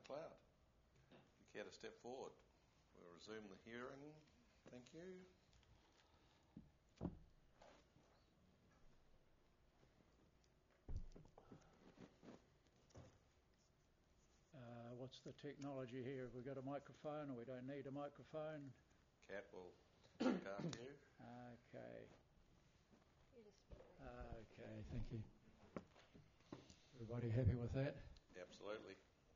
McLeod. If you care to step forward, we'll resume the hearing. Thank you. What's the technology here? Have we got a microphone or we don't need a microphone? Kat will look after you. Okay. Okay, thank you. Everybody happy with that? Absolutely.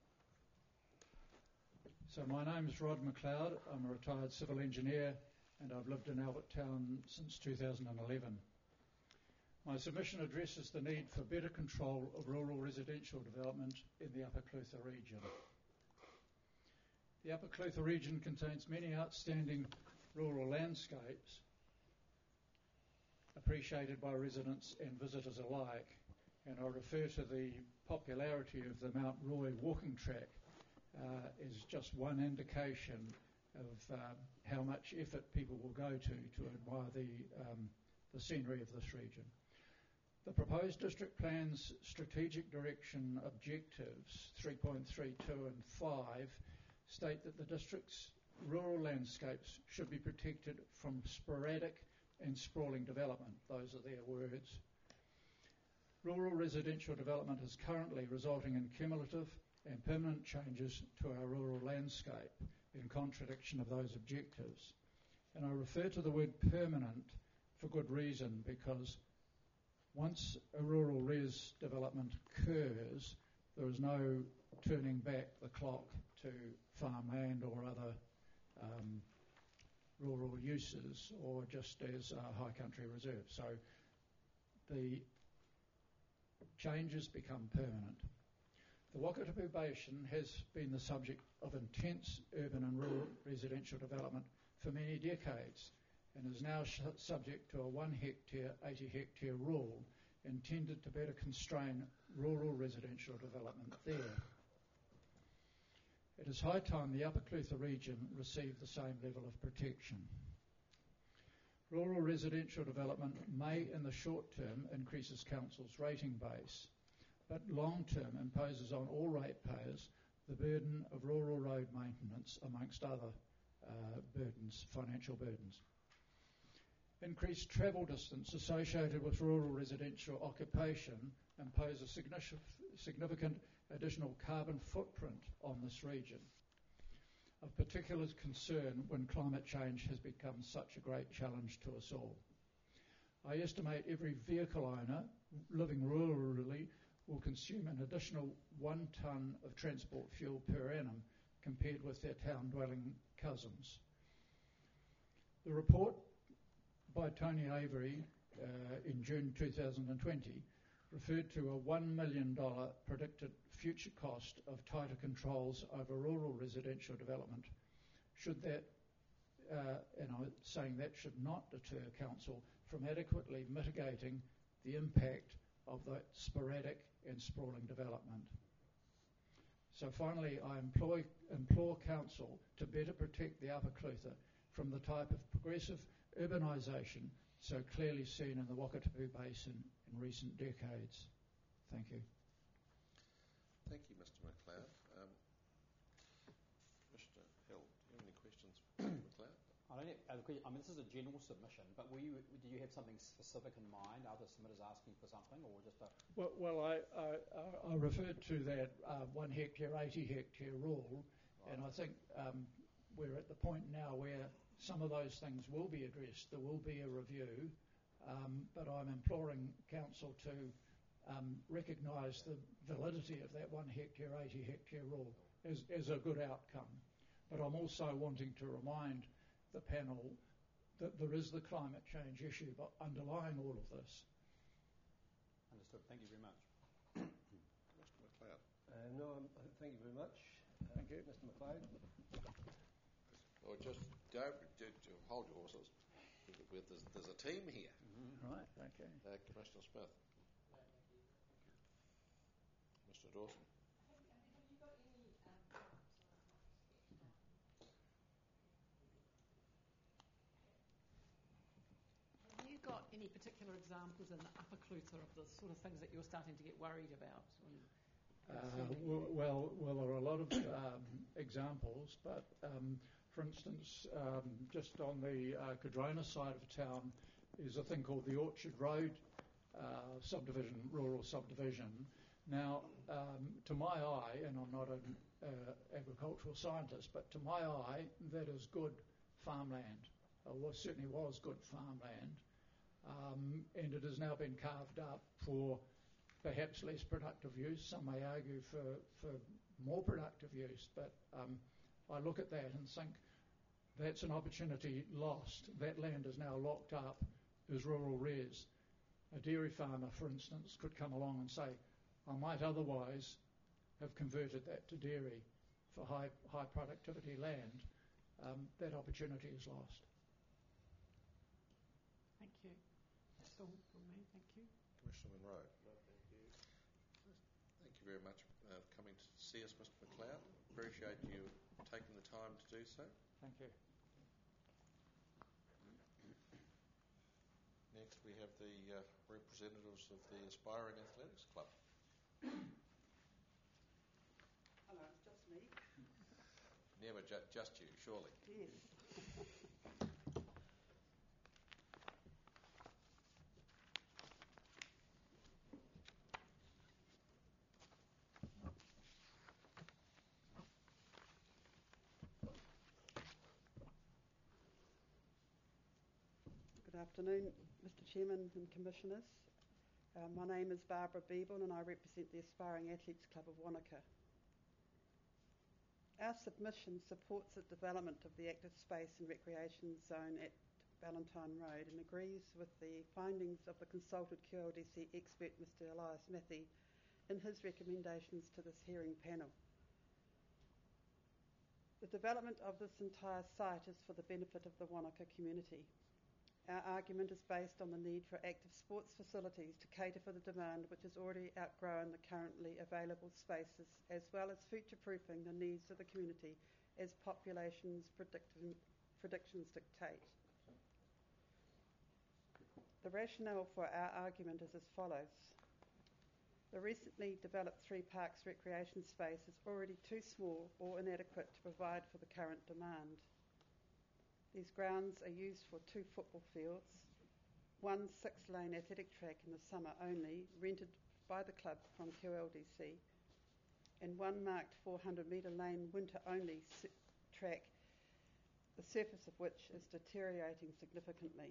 So my name is Rod McLeod. I'm a retired civil engineer and I've lived in Albert Town since 2011. My submission addresses the need for better control of rural residential development in the Upper Clutha region. The Upper Clutha region contains many outstanding rural landscapes appreciated by residents and visitors alike, and I refer to the popularity of the Mount Roy walking track as just one indication of how much effort people will go to admire the scenery of this region. The proposed district plan's strategic direction objectives 3.32 and 5 state that the district's rural landscapes should be protected from sporadic and sprawling development. Those are their words. Rural residential development is currently resulting in cumulative and permanent changes to our rural landscape in contradiction of those objectives. And I refer to the word permanent for good reason, because once a rural res development occurs, there is no turning back the clock to farmland or other rural uses, or just as a high country reserve. So the changes become permanent. The Wakatipu Basin has been the subject of intense urban and rural residential development for many decades and is now subject to a 1 hectare, 80 hectare rule intended to better constrain rural residential development there. It is high time the Upper Clutha region received the same level of protection. Rural residential development may in the short term increases council's rating base, but long term imposes on all ratepayers the burden of rural road maintenance amongst other burdens, financial burdens. Increased travel distance associated with rural residential occupation impose a significant additional carbon footprint on this region, of particular concern when climate change has become such a great challenge to us all. I estimate every vehicle owner living rurally will consume an additional 1 tonne of transport fuel per annum compared with their town-dwelling cousins. The report by Tony Avery in June 2020 referred to a $1 million predicted future cost of tighter controls over rural residential development. Should that, and I'm saying that should not deter council from adequately mitigating the impact of that sporadic and sprawling development. So finally, I implore council to better protect the Upper Clutha from the type of progressive urbanisation so clearly seen in the Wakatipu Basin in recent decades. Thank you. Thank you, Mr. McLeod. Mr. Hill, do you have any questions for Mr. McLeod? I don't have a question. I mean, this is a general submission, but do you have something specific in mind? Are the submitters asking for something, or just a... Well, I referred to that 1 hectare, 80 hectare rule, right. And I think we're at the point now where some of those things will be addressed. There will be a review, but I'm imploring council to recognise the validity of that 1 hectare, 80 hectare rule as a good outcome. But I'm also wanting to remind the panel that there is the climate change issue but underlying all of this. Understood. Thank you very much. Mr. McLeod. No, thank you very much. Thank you. Mr. McLeod. Or just don't hold your horses. There's a team here. Mm-hmm. Right, okay. Commissioner Smith. No, thank you. Mr. Dawson. Have you got any Have you got any particular examples in the Upper Clutha of the sort of things that you're starting to get worried about? Well, there are a lot of examples, but for instance, just on the Cardrona side of town is a thing called the Orchard Road subdivision, rural subdivision. Now, to my eye, and I'm not an agricultural scientist, but to my eye, that is good farmland. Certainly was good farmland, and it has now been carved up for perhaps less productive use. Some may argue for more productive use, but I look at that and think that's an opportunity lost. That land is now locked up as rural res. A dairy farmer, for instance, could come along and say, I might otherwise have converted that to dairy for high productivity land. That opportunity is lost. Thank you. That's all from me. Thank you. Commissioner Monroe. No, thank you. Thank you very much for coming to see us, Mr. McLeod. Appreciate you taking the time to do so. Thank you. Next, we have the representatives of the Aspiring Athletics Club. Hello, it's just me. Never just you, surely. Yes. Good afternoon, Mr. Chairman and Commissioners. My name is Barbara Beeble and I represent the Aspiring Athletes Club of Wanaka. Our submission supports the development of the active space and recreation zone at Valentine Road and agrees with the findings of the consulted QLDC expert Mr. Elias Matthey in his recommendations to this hearing panel. The development of this entire site is for the benefit of the Wanaka community. Our argument is based on the need for active sports facilities to cater for the demand which has already outgrown the currently available spaces, as well as future-proofing the needs of the community as population's predictions dictate. The rationale for our argument is as follows. The recently developed Three Parks recreation space is already too small or inadequate to provide for the current demand. These grounds are used for 2 football fields, 1 6-lane athletic track in the summer only, rented by the club from QLDC, and 1 marked 400-metre lane winter-only track, the surface of which is deteriorating significantly.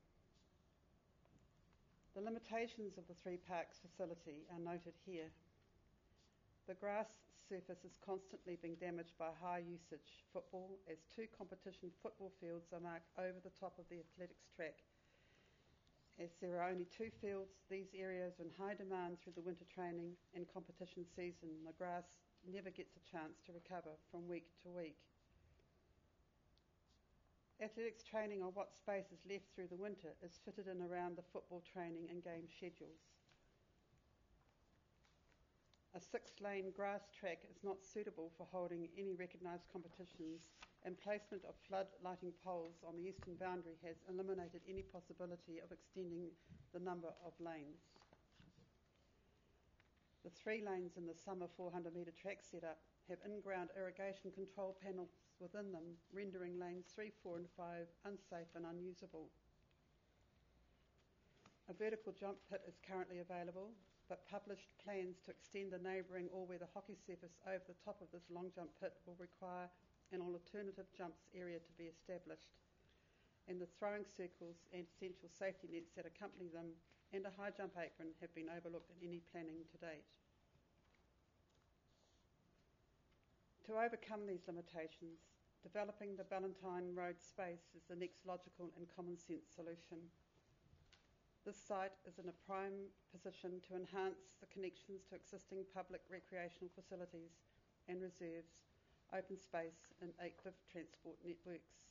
The limitations of the Three Parks facility are noted here. The grass surface is constantly being damaged by high usage football, as 2 competition football fields are marked over the top of the athletics track. As there are only 2 fields, these areas are in high demand through the winter training and competition season. The grass never gets a chance to recover from week to week. Athletics training on what space is left through the winter is fitted in around the football training and game schedules. A 6-lane grass track is not suitable for holding any recognised competitions, and placement of flood lighting poles on the eastern boundary has eliminated any possibility of extending the number of lanes. The 3 lanes in the summer 400-metre track setup have in-ground irrigation control panels within them, rendering lanes 3, 4 and 5 unsafe and unusable. A vertical jump pit is currently available, but published plans to extend the neighbouring all-weather hockey surface over the top of this long jump pit will require an alternative jumps area to be established, and the throwing circles and essential safety nets that accompany them and a high jump apron have been overlooked in any planning to date. To overcome these limitations, developing the Valentine Road space is the next logical and common sense solution. This site is in a prime position to enhance the connections to existing public recreational facilities and reserves, open space and active transport networks.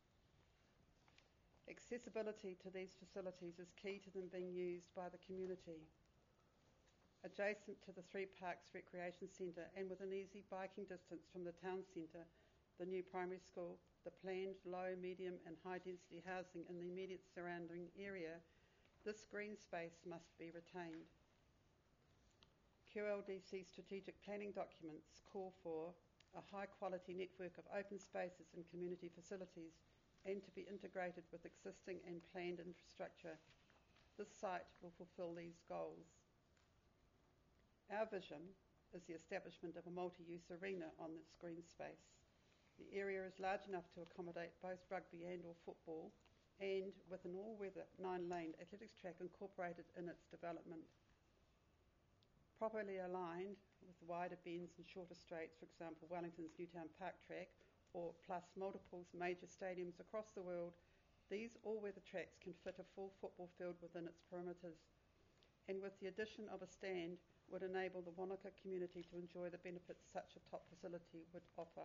Accessibility to these facilities is key to them being used by the community. Adjacent to the Three Parks Recreation Centre and within easy biking distance from the town centre, the new primary school, the planned low, medium and high density housing in the immediate surrounding area, this green space must be retained. QLDC strategic planning documents call for a high-quality network of open spaces and community facilities and to be integrated with existing and planned infrastructure. This site will fulfil these goals. Our vision is the establishment of a multi-use arena on this green space. The area is large enough to accommodate both rugby and or football, and with an all-weather 9-lane athletics track incorporated in its development. Properly aligned with wider bends and shorter straights, for example Wellington's Newtown Park track, or plus multiple major stadiums across the world, these all-weather tracks can fit a full football field within its perimeters, and with the addition of a stand would enable the Wanaka community to enjoy the benefits such a top facility would offer.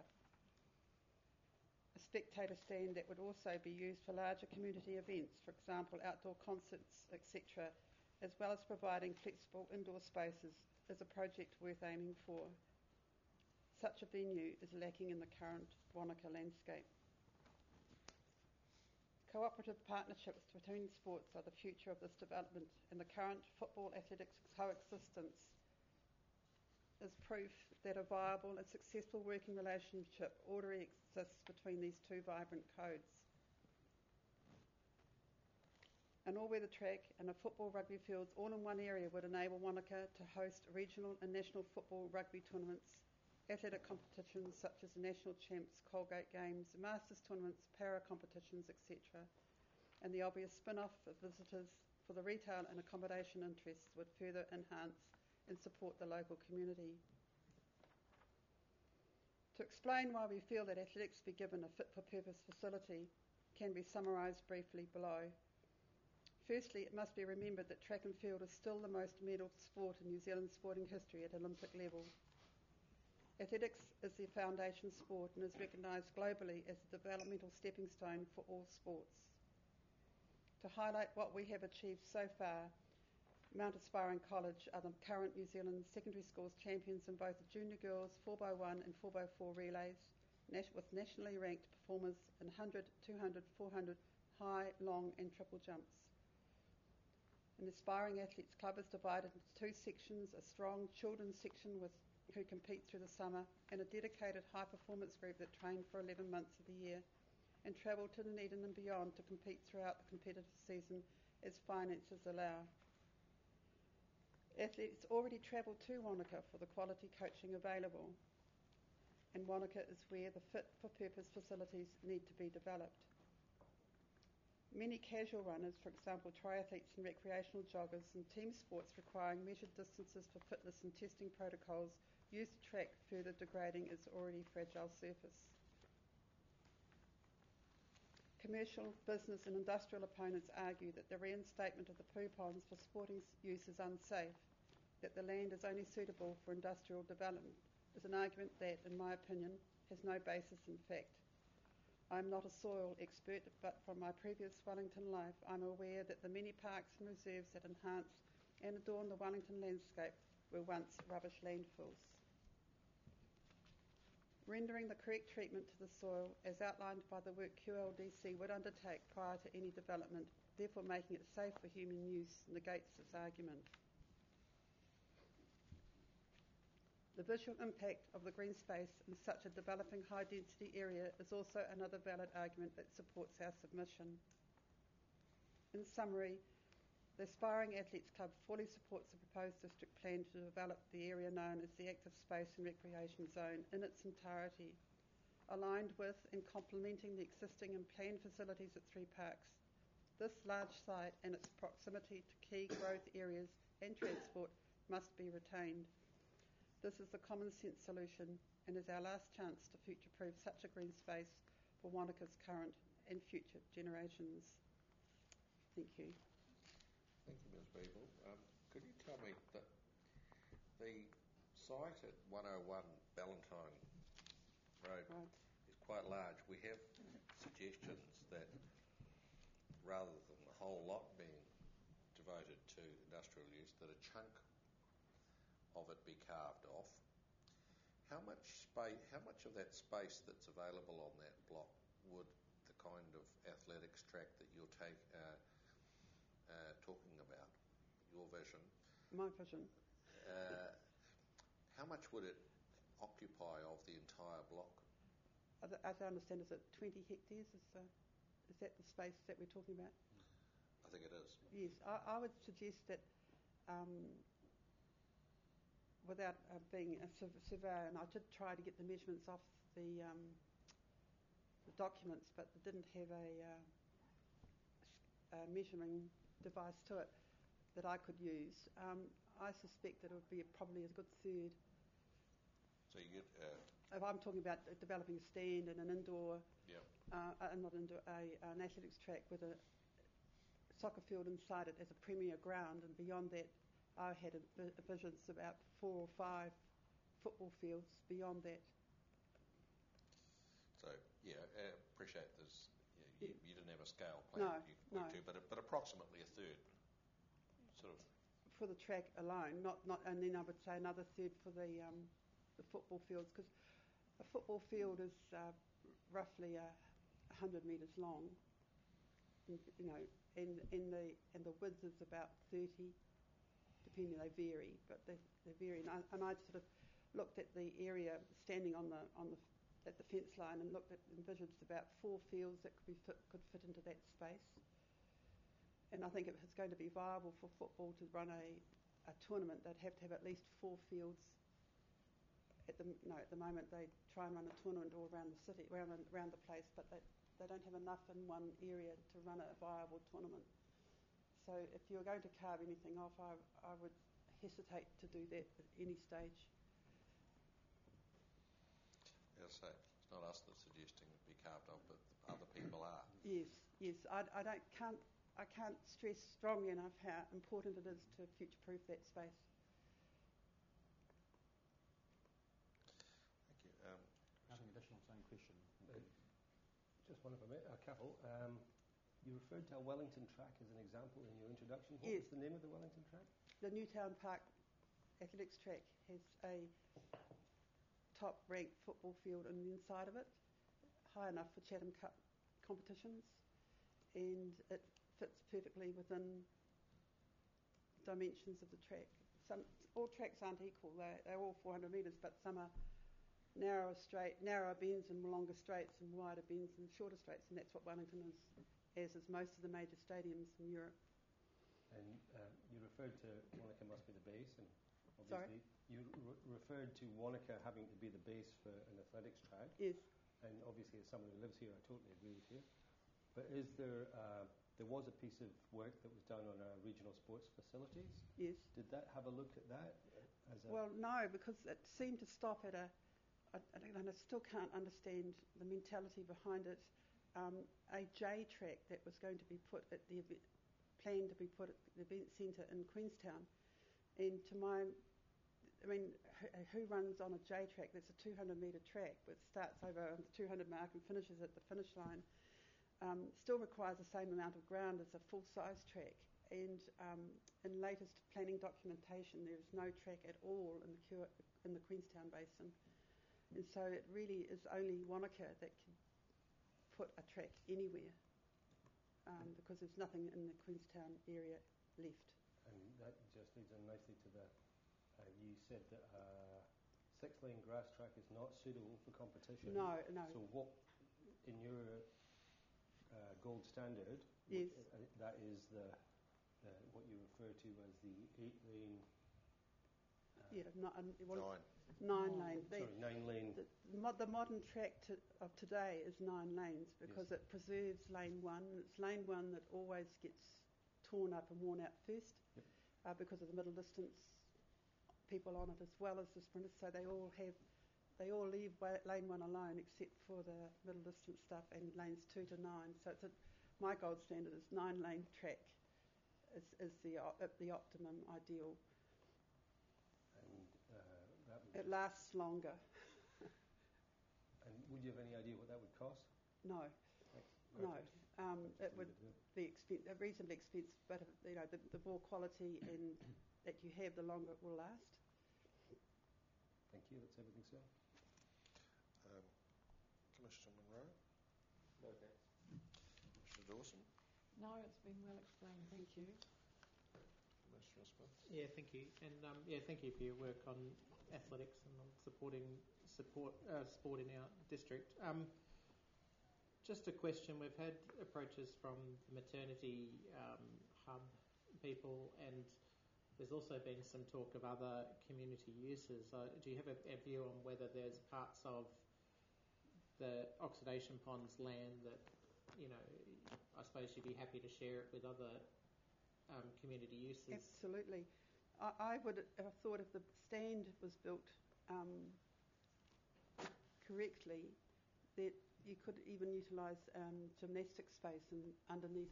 A spectator stand that would also be used for larger community events, for example outdoor concerts, etc., as well as providing flexible indoor spaces, is a project worth aiming for. Such a venue is lacking in the current Wanaka landscape. Cooperative partnerships between sports are the future of this development, and the current football athletics coexistence is proof that a viable and successful working relationship already exists between these two vibrant codes. An all-weather track and a football rugby fields all in one area would enable Wanaka to host regional and national football rugby tournaments, athletic competitions such as the National Champs, Colgate Games, Masters tournaments, para competitions, etc. And the obvious spin-off of visitors for the retail and accommodation interests would further enhance and support the local community. To explain why we feel that athletics be given a fit-for-purpose facility can be summarised briefly below. Firstly, it must be remembered that track and field is still the most medalled sport in New Zealand sporting history at Olympic level. Athletics is the foundation sport and is recognised globally as the developmental stepping stone for all sports. To highlight what we have achieved so far, Mount Aspiring College are the current New Zealand secondary schools champions in both the junior girls 4x1 and 4x4 relays, with nationally ranked performers in 100, 200, 400, high, long and triple jumps. An Aspiring Athletes Club is divided into two sections, a strong children's section who compete through the summer, and a dedicated high-performance group that train for 11 months of the year and travel to Dunedin and beyond to compete throughout the competitive season as finances allow. Athletes already travel to Wanaka for the quality coaching available, and Wanaka is where the fit-for-purpose facilities need to be developed. Many casual runners, for example triathletes and recreational joggers, and team sports requiring measured distances for fitness and testing protocols use the track, further degrading its already fragile surface. Commercial, business and industrial opponents argue that the reinstatement of the poo ponds for sporting use is unsafe, that the land is only suitable for industrial development, is an argument that, in my opinion, has no basis in fact. I am not a soil expert, but from my previous Wellington life, I'm aware that the many parks and reserves that enhance and adorn the Wellington landscape were once rubbish landfills. Rendering the correct treatment to the soil, as outlined by the work QLDC would undertake prior to any development, therefore making it safe for human use, negates this argument. The visual impact of the green space in such a developing high-density area is also another valid argument that supports our submission. In summary, the Aspiring Athletes Club fully supports the proposed district plan to develop the area known as the Active Space and Recreation Zone in its entirety, aligned with and complementing the existing and planned facilities at three parks. This large site and its proximity to key growth areas and transport must be retained. This is the common sense solution and is our last chance to future-proof such a green space for Wanaka's current and future generations. Thank you. Thank you, Ms. Beeble. Could you tell me that the site at 101 Ballantyne Road is quite large. We have suggestions that rather than the whole lot being devoted to industrial use, that a chunk of it be carved off. How much of that space that's available on that block would the kind of athletics track that you're talking about, your vision, My vision, How much would it occupy of the entire block? As I understand, is it 20 hectares? Is that the space that we're talking about? I think it is. Yes, I would suggest that without being a surveyor, and I did try to get the measurements off the documents, but it didn't have a measuring device to it that I could use. I suspect that it would be probably a good third. So you get... if I'm talking about developing a stand and an indoor, not indoor, an athletics track with a soccer field inside it as a premier ground, and beyond that, I had visions about 4 or 5 football fields beyond that. So, appreciate this. You didn't have a scale plan you could work to, but approximately a third, sort of. For the track alone, not, and then I would say another third for the football fields, because a football field is roughly 100 metres long, and the width is about 30, depending, they vary, but they vary. And I sort of looked at the area standing at the fence line and envisaged about 4 fields that could fit into that space. And I think if it's going to be viable for football to run a tournament, they'd have to have at least 4 fields. At the moment they try and run a tournament all around the city, around the place, but they don't have enough in one area to run a viable tournament. So if you're going to carve anything off, I would hesitate to do that at any stage. As I say, it's not us that's suggesting it be carved off, but other people are. Yes. I can't stress strongly enough how important it is to future-proof that space. Thank you. Nothing additional, same question. Just one, if I may, a couple. You referred to a Wellington track as an example in your introduction. What Yes. was the name of the Wellington track? The Newtown Park Athletics track has a top-ranked football field on the inside of it, high enough for Chatham Cup competitions, and it fits perfectly within dimensions of the track. All tracks aren't equal. They're all 400 metres, but some are narrower bends and longer straights, and wider bends and shorter straights, and that's what Wellington is, as is most of the major stadiums in Europe. And you referred to Wanaka must be the base, and obviously you referred to Wanaka having to be the base for an athletics track. Yes. And obviously, as someone who lives here, I totally agree with you. But is there was a piece of work that was done on our regional sports facilities? Yes. Did that have a look at that? Well, no, because it seemed to stop at and I still can't understand the mentality behind it. A J track that was going to be planned to be put at the event centre in Queenstown, and who runs on a J track that's a 200-metre track that starts over the 200 mark and finishes at the finish line? Still requires the same amount of ground as a full-size track, and in latest planning documentation there is no track at all in the Queenstown Basin, and so it really is only Wanaka that can put a track anywhere, because there's nothing in the Queenstown area left. And that just leads on nicely to you said that 6-lane grass track is not suitable for competition. No. So what, in your gold standard, yes, that is what you refer to as the 8-lane. 9-lane. Sorry, 9-lane. The modern track of today is 9 lanes because it preserves lane 1. And it's lane 1 that always gets torn up and worn out first, because of the middle distance people on it as well as the sprinters. So they all leave lane 1 alone except for the middle distance stuff and lanes 2 to 9. So my gold standard is 9-lane track is the optimum ideal. And it lasts longer. And would you have any idea what that would cost? No. No. It would be reasonably expensive, but the more quality and that you have, the longer it will last. Thank you. That's everything, sir. Commissioner Munro? No, thanks. Commissioner Dawson? No, it's been well explained. Thank you. Commissioner Smith? Yeah, thank you. And thank you for your work on athletics and on supporting sport in our district. Just a question. We've had approaches from the maternity hub people, and there's also been some talk of other community uses. Do you have a view on whether there's parts of the oxidation ponds land that, I suppose you'd be happy to share it with other community uses? Absolutely. I would have thought if the stand was built correctly, that you could even utilise gymnastic space and underneath,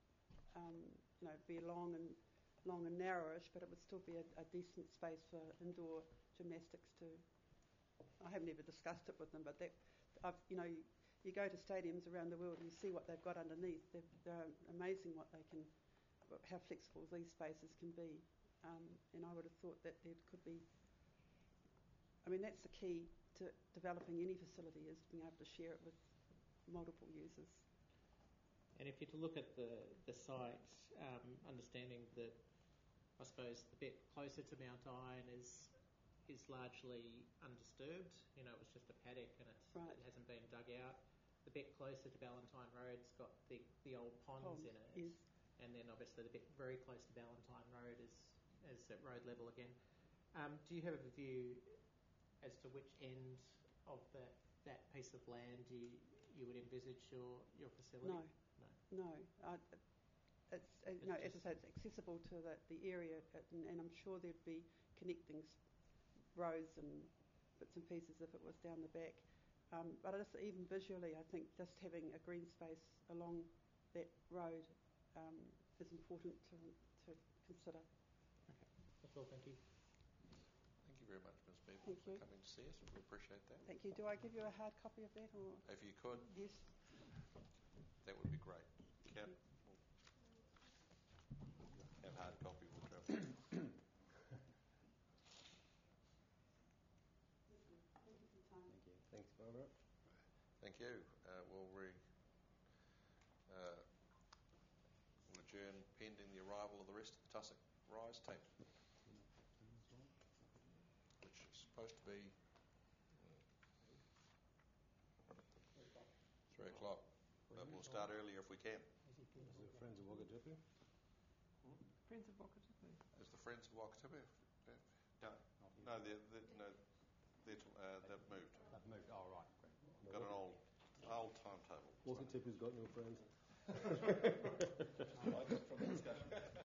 be long and narrowish, but it would still be a decent space for indoor gymnastics too. I haven't ever discussed it with them, but you go to stadiums around the world and you see what they've got underneath. They're amazing how flexible these spaces can be. And I would have thought that there could be. That's the key to developing any facility, is being able to share it with multiple users. And if you're to look at the site, understanding that, I suppose, the bit closer to Mount Iron is largely undisturbed. It was just a paddock and it hasn't been dug out. The bit closer to Ballantyne Road's got the old ponds in it. Yes. And then obviously the bit very close to Ballantyne Road is at road level again. Do you have a view as to which end of that piece of land you would envisage your facility? No. As I say, it's accessible to the area, and I'm sure there'd be connecting roads and bits and pieces if it was down the back. But even visually, I think just having a green space along that road is important to consider. Okay, that's all. Thank you. Thank you very much, Ms. Bevan, Thank for you. coming to see us. We appreciate that. Thank you. Do I give you a hard copy of that, or? If you could, Yes. that would be great. Kat, have hard copy, we'll travel. Thank you for your time. Thank you. Thanks, Barbara. Thank you. We'll adjourn pending the arrival of the rest of the Tussock Rise team, which is supposed to be 3 o'clock, but we'll start earlier if we can. Is it Friends of Wakatipu? Friends of Wakatipu. Is the Friends of Wakatipu? No, they've moved. They've moved. Oh, right. Great. Got an old timetable. Wakatipu's got no friends. I like it from the discussion.